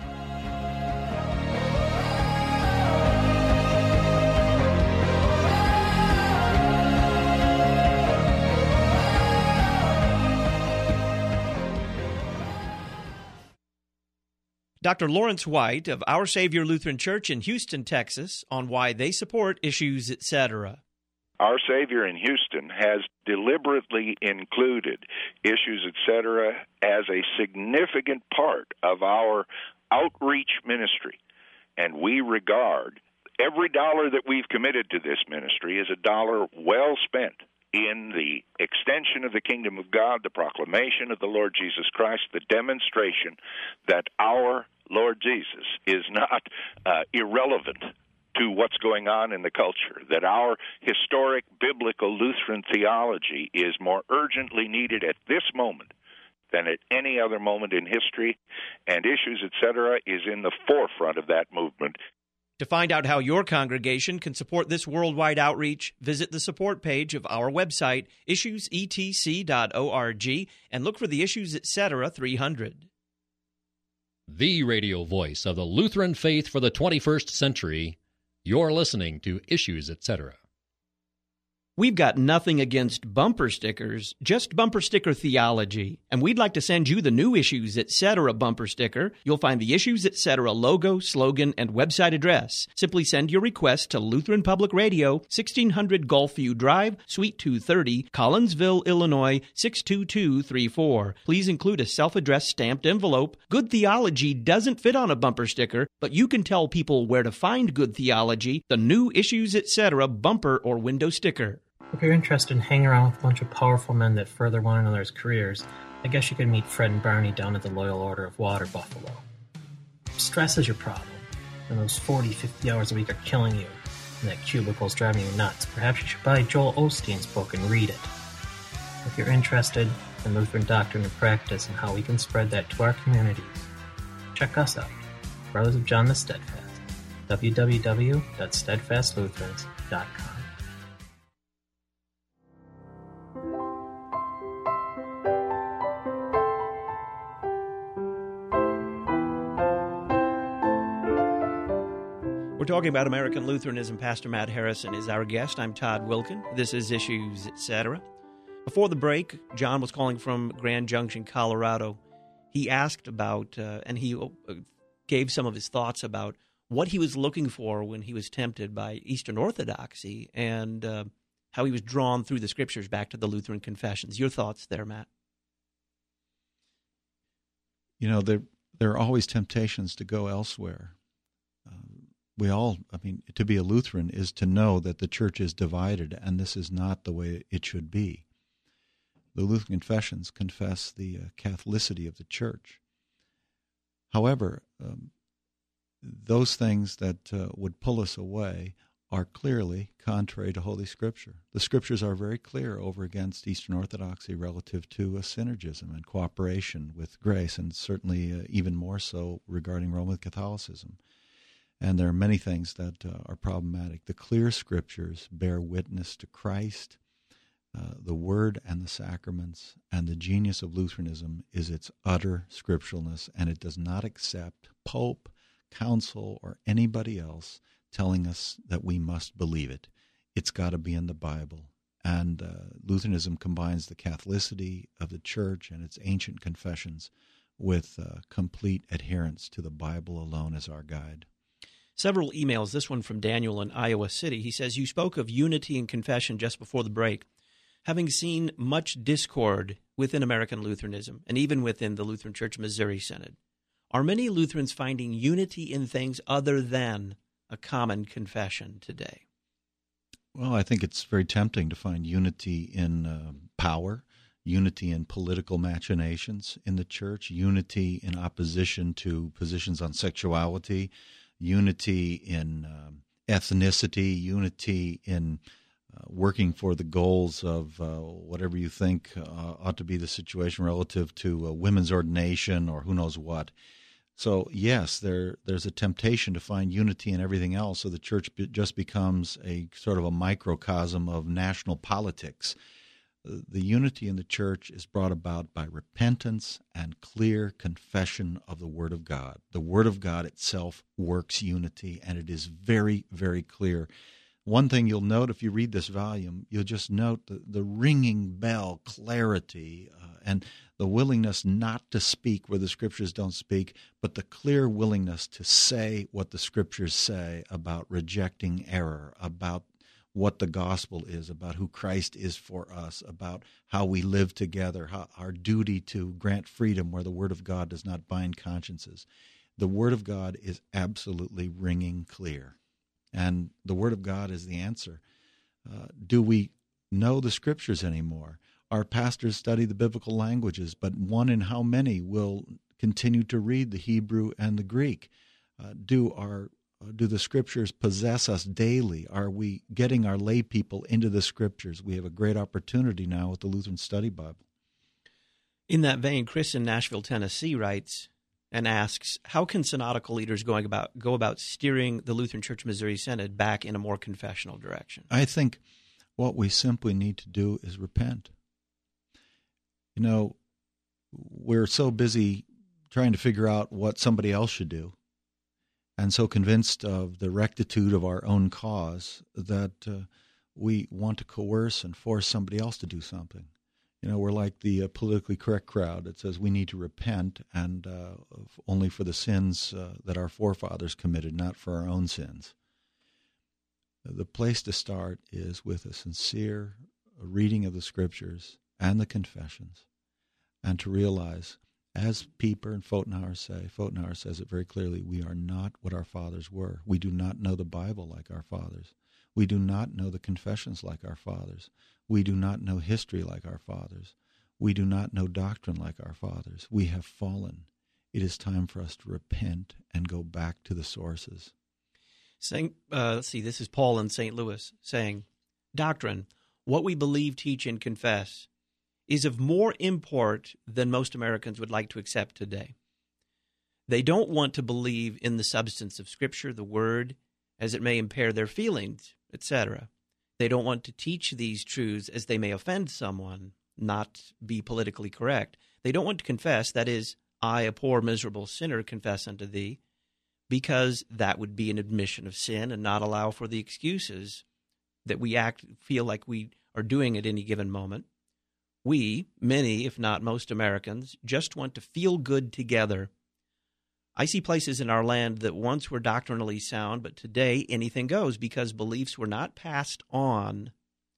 S1: Doctor Lawrence White of Our Savior Lutheran Church in Houston, Texas, on why they support Issues, et cetera.
S12: Our Savior in Houston has deliberately included Issues, et cetera as a significant part of our outreach ministry. And we regard every dollar that we've committed to this ministry as a dollar well spent in the extension of the kingdom of God, the proclamation of the Lord Jesus Christ, the demonstration that our Lord Jesus is not uh, irrelevant to what's going on in the culture, that our historic biblical Lutheran theology is more urgently needed at this moment than at any other moment in history, and Issues, et cetera, is in the forefront of that movement.
S1: To find out how your congregation can support this worldwide outreach, visit the support page of our website, issues e t c dot org, and look for the Issues, et cetera three hundred.
S8: The radio voice of the Lutheran faith for the twenty-first century. You're listening to Issues, et cetera.
S1: We've got nothing against bumper stickers, just bumper sticker theology. And we'd like to send you the new Issues, et cetera bumper sticker. You'll find the Issues, et cetera logo, slogan, and website address. Simply send your request to Lutheran Public Radio, sixteen hundred Gulfview Drive, Suite two thirty, Collinsville, Illinois, six two two three four. Please include a self-addressed stamped envelope. Good theology doesn't fit on a bumper sticker, but you can tell people where to find good theology, the new Issues, et cetera bumper or window sticker.
S13: If you're interested in hanging around with a bunch of powerful men that further one another's careers, I guess you could meet Fred and Barney down at the Loyal Order of Water Buffalo. Stress is your problem, and those forty, fifty hours a week are killing you, and that cubicle's driving you nuts. Perhaps you should buy Joel Osteen's book and read it. If you're interested in Lutheran doctrine and practice and how we can spread that to our communities, check us out, Brothers of John the Steadfast, w w w dot steadfast lutherans dot com.
S1: We're talking about American Lutheranism. Pastor Matt Harrison is our guest. I'm Todd Wilkin. This is Issues, et cetera. Before the break, John was calling from Grand Junction, Colorado. He asked about, uh, and he uh, gave some of his thoughts about what he was looking for when he was tempted by Eastern Orthodoxy and uh, how he was drawn through the Scriptures back to the Lutheran confessions. Your thoughts there, Matt?
S6: You know, there, there are always temptations to go elsewhere. Um, We all, I mean, to be a Lutheran is to know that the church is divided, and this is not the way it should be. The Lutheran confessions confess the uh, Catholicity of the church. However, um, those things that uh, would pull us away are clearly contrary to Holy Scripture. The Scriptures are very clear over against Eastern Orthodoxy relative to uh, synergism and cooperation with grace, and certainly uh, even more so regarding Roman Catholicism. And there are many things that uh, are problematic. The clear Scriptures bear witness to Christ, uh, the Word and the sacraments, and the genius of Lutheranism is its utter scripturalness, and it does not accept Pope, Council, or anybody else telling us that we must believe it. It's got to be in the Bible. And uh, Lutheranism combines the Catholicity of the Church and its ancient confessions with uh, complete adherence to the Bible alone as our guide.
S1: Several emails, this one from Daniel in Iowa City. He says, you spoke of unity and confession just before the break. Having seen much discord within American Lutheranism and even within the Lutheran Church Missouri Synod, are many Lutherans finding unity in things other than a common confession today?
S6: Well, I think it's very tempting to find unity in uh, power, unity in political machinations in the church, unity in opposition to positions on sexuality, unity in um, ethnicity, unity in uh, working for the goals of uh, whatever you think uh, ought to be the situation relative to uh, women's ordination or who knows what. So, yes, there there's a temptation to find unity in everything else, so the church be, just becomes a sort of a microcosm of national politics. The unity in the church is brought about by repentance and clear confession of the Word of God. The Word of God itself works unity, and it is very, very clear. One thing you'll note if you read this volume, you'll just note the, the ringing bell clarity uh, and the willingness not to speak where the Scriptures don't speak, but the clear willingness to say what the Scriptures say about rejecting error, about what the gospel is, about who Christ is for us, about how we live together, how our duty to grant freedom where the Word of God does not bind consciences. The Word of God is absolutely ringing clear, and the Word of God is the answer. Uh, do we know the Scriptures anymore? Our pastors study the biblical languages, but one in how many will continue to read the Hebrew and the Greek? Uh, do our Do the Scriptures possess us daily? Are we getting our lay people into the Scriptures? We have a great opportunity now with the Lutheran Study Bible.
S1: In that vein, Chris in Nashville, Tennessee writes and asks, how can synodical leaders going about go about steering the Lutheran Church Missouri Synod back in a more confessional direction?
S6: I think what we simply need to do is repent. You know, we're so busy trying to figure out what somebody else should do, and so convinced of the rectitude of our own cause that uh, we want to coerce and force somebody else to do something. You know, we're like the uh, politically correct crowd that says we need to repent, and uh, only for the sins uh, that our forefathers committed, not for our own sins. The place to start is with a sincere reading of the Scriptures and the confessions, and to realize, as Pieper and Pfotenhauer say, Pfotenhauer says it very clearly, we are not what our fathers were. We do not know the Bible like our fathers. We do not know the confessions like our fathers. We do not know history like our fathers. We do not know doctrine like our fathers. We have fallen. It is time for us to repent and go back to the sources.
S1: Saying, uh, let's see, this is Paul in Saint Louis saying, doctrine, what we believe, teach, and confess, is of more import than most Americans would like to accept today. They don't want to believe in the substance of Scripture, the Word, as it may impair their feelings, et cetera. They don't want to teach these truths as they may offend someone, not be politically correct. They don't want to confess, that is, I, a poor, miserable sinner, confess unto thee, because that would be an admission of sin and not allow for the excuses that we act, feel like we are doing at any given moment. We, many, if not most Americans, just want to feel good together. I see places in our land that once were doctrinally sound, but today anything goes because beliefs were not passed on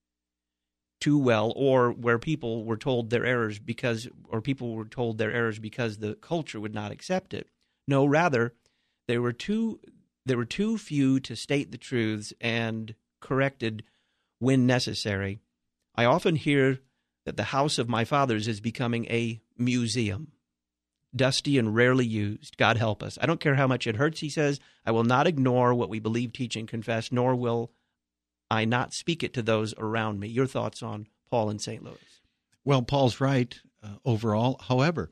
S1: too well, or where people were told their errors because, or people were told their errors because the culture would not accept it. No, rather, there were too there were too few to state the truths and corrected when necessary. I often hear that the house of my fathers is becoming a museum, dusty and rarely used. God help us. I don't care how much it hurts, he says. I will not ignore what we believe, teach, and confess, nor will I not speak it to those around me. Your thoughts on Paul in Saint Louis?
S6: Well, Paul's right uh, overall. However,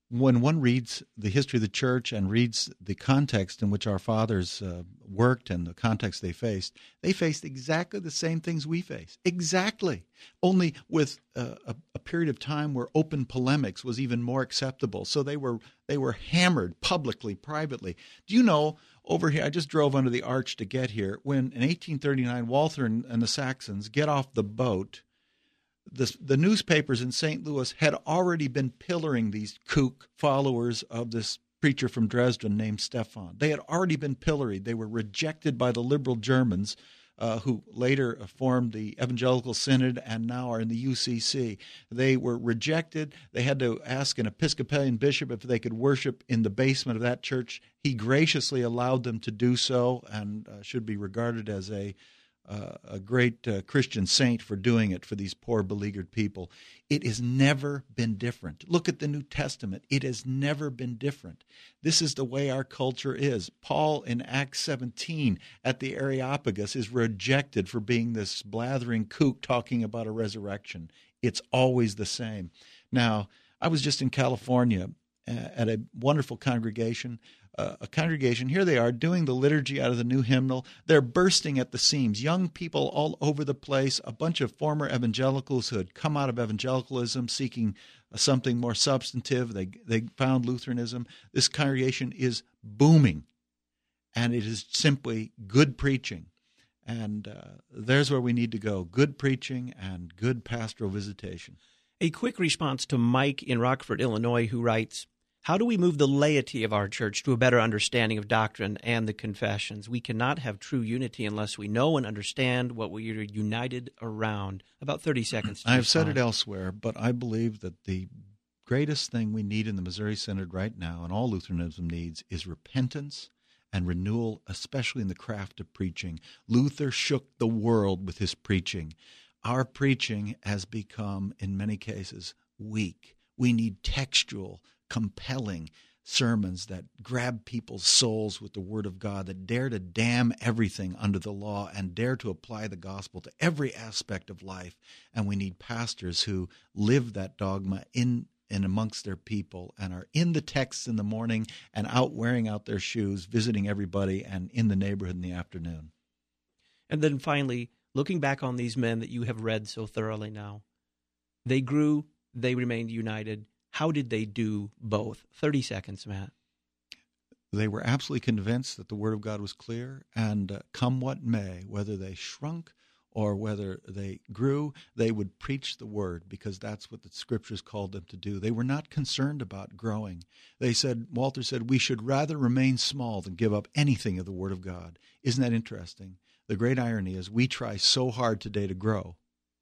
S6: when one reads the history of the church and reads the context in which our fathers uh, worked and the context they faced, they faced exactly the same things we face. Exactly. Only with uh, a, a period of time where open polemics was even more acceptable. So they were they were hammered publicly, privately. Do you know, over here, I just drove under the arch to get here, when in eighteen thirty-nine Walther and, and the Saxons get off the boat, The, the newspapers in Saint Louis had already been pillaring these kook followers of this preacher from Dresden named Stephan. They had already been pilloried. They were rejected by the liberal Germans, uh, who later formed the Evangelical Synod and now are in the U C C. They were rejected. They had to ask an Episcopalian bishop if they could worship in the basement of that church. He graciously allowed them to do so, and uh, should be regarded as a Uh, a great uh, Christian saint for doing it for these poor beleaguered people. It has never been different. Look at the New Testament. It has never been different. This is the way our culture is. Paul in Acts seventeen at the Areopagus is rejected for being this blathering kook talking about a resurrection. It's always the same. Now, I was just in California uh, at a wonderful congregation. Uh, a congregation, here they are doing the liturgy out of the new hymnal. They're bursting at the seams. Young people all over the place, a bunch of former evangelicals who had come out of evangelicalism seeking something more substantive. They they found Lutheranism. This congregation is booming, and it is simply good preaching. And uh, there's where we need to go, good preaching and good pastoral visitation.
S1: A quick response to Mike in Rockford, Illinois, who writes, how do we move the laity of our church to a better understanding of doctrine and the confessions? We cannot have true unity unless we know and understand what we are united around. About thirty seconds.
S6: I have said it elsewhere, but I believe that the greatest thing we need in the Missouri Synod right now, and all Lutheranism needs, is repentance and renewal, especially in the craft of preaching. Luther shook the world with his preaching. Our preaching has become, in many cases, weak. We need textual, compelling sermons that grab people's souls with the Word of God, that dare to damn everything under the law and dare to apply the gospel to every aspect of life. And we need pastors who live that dogma in and amongst their people and are in the texts in the morning and out wearing out their shoes, visiting everybody and in the neighborhood in the afternoon.
S1: And then finally, looking back on these men that you have read so thoroughly now, they grew, they remained united. How did they do both? thirty seconds, Matt.
S6: They were absolutely convinced that the Word of God was clear, and uh, come what may, whether they shrunk or whether they grew, they would preach the Word because that's what the Scriptures called them to do. They were not concerned about growing. They said, Walther said, we should rather remain small than give up anything of the Word of God. Isn't that interesting? The great irony is we try so hard today to grow.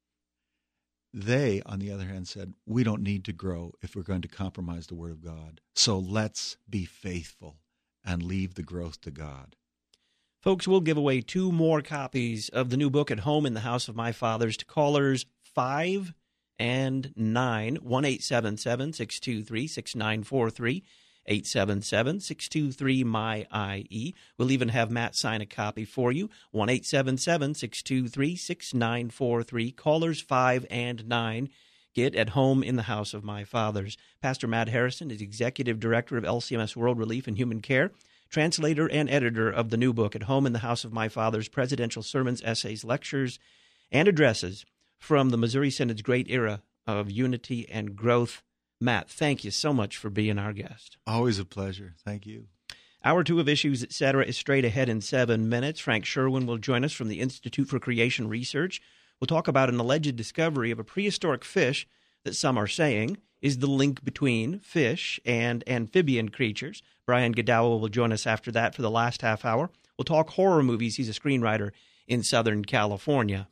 S6: They, on the other hand, said, we don't need to grow if we're going to compromise the Word of God. So let's be faithful and leave the growth to God.
S1: Folks, we'll give away two more copies of the new book, At Home in the House of My Fathers, to callers five and nine, one eight seven seven, six two three, six nine four three. eight seven seven, six two three, M Y I E. We'll even have Matt sign a copy for you. one eight seven seven, six two three, six nine four three. Callers five and nine get At Home in the House of My Fathers. Pastor Matt Harrison is Executive Director of L C M S World Relief and Human Care, translator and editor of the new book, At Home in the House of My Fathers, Presidential Sermons, Essays, Lectures, and Addresses from the Missouri Synod's great era of unity and growth. Matt, thank you so much for being our guest.
S6: Always a pleasure. Thank you.
S1: Hour two of Issues, et cetera, is straight ahead in seven minutes. Frank Sherwin will join us from the Institute for Creation Research. We'll talk about an alleged discovery of a prehistoric fish that some are saying is the link between fish and amphibian creatures. Brian Godowa will join us after that for the last half hour. We'll talk horror movies. He's a screenwriter in Southern California.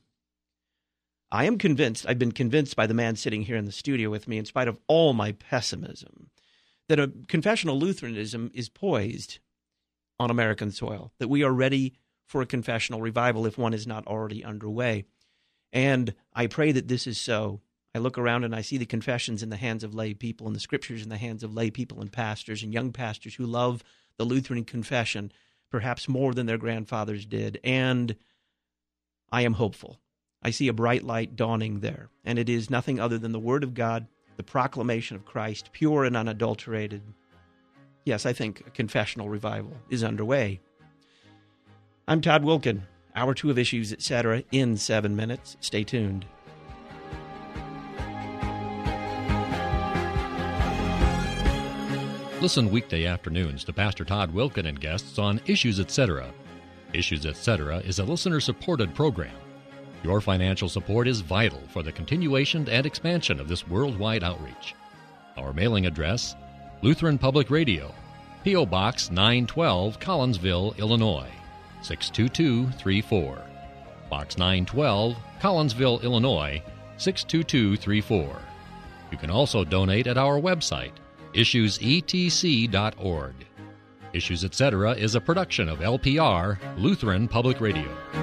S1: I am convinced, I've been convinced by the man sitting here in the studio with me, in spite of all my pessimism, that a confessional Lutheranism is poised on American soil, that we are ready for a confessional revival if one is not already underway. And I pray that this is so. I look around and I see the confessions in the hands of lay people and the scriptures in the hands of lay people and pastors and young pastors who love the Lutheran confession perhaps more than their grandfathers did. And I am hopeful. I see a bright light dawning there, and it is nothing other than the Word of God the proclamation of Christ, pure and unadulterated. Yes, I think a confessional revival is underway. I'm Todd Wilken. Hour two of Issues, et cetera, in seven minutes. Stay tuned.
S8: Listen weekday afternoons to Pastor Todd Wilken and guests on Issues, et cetera. Issues, et cetera is a listener-supported program. Your financial support is vital for the continuation and expansion of this worldwide outreach. Our mailing address, Lutheran Public Radio, P O. Box nine twelve, Collinsville, Illinois, six two two three four. Box nine twelve, Collinsville, Illinois, six two two three four. You can also donate at our website, issues e t c dot org. Issues, et cetera is a production of L P R, Lutheran Public Radio.